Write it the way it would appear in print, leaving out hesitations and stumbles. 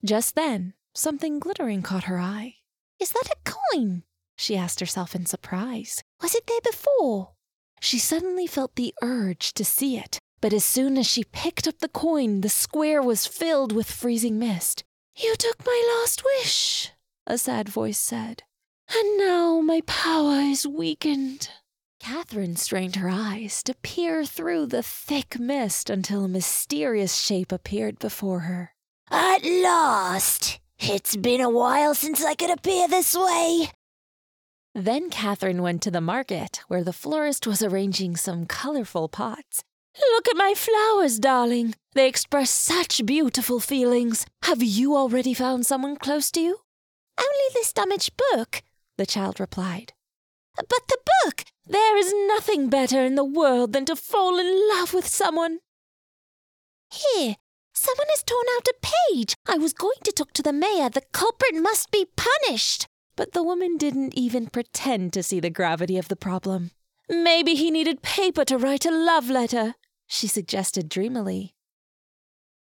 Just then, something glittering caught her eye. "Is that a coin?" she asked herself in surprise. "Was it there before?" She suddenly felt the urge to see it, but as soon as she picked up the coin, the square was filled with freezing mist. "You took my last wish," a sad voice said, "and now my power is weakened." Catherine strained her eyes to peer through the thick mist until a mysterious shape appeared before her. "At last! It's been a while since I could appear this way." Then Catherine went to the market, where the florist was arranging some colorful pots. "Look at my flowers, darling. They express such beautiful feelings. Have you already found someone close to you?" "Only this damaged book," the child replied. "But the book! There is nothing better in the world than to fall in love with someone." "Here, someone has torn out a page. I was going to talk to the mayor. The culprit must be punished." But the woman didn't even pretend to see the gravity of the problem. "Maybe he needed paper to write a love letter," she suggested dreamily.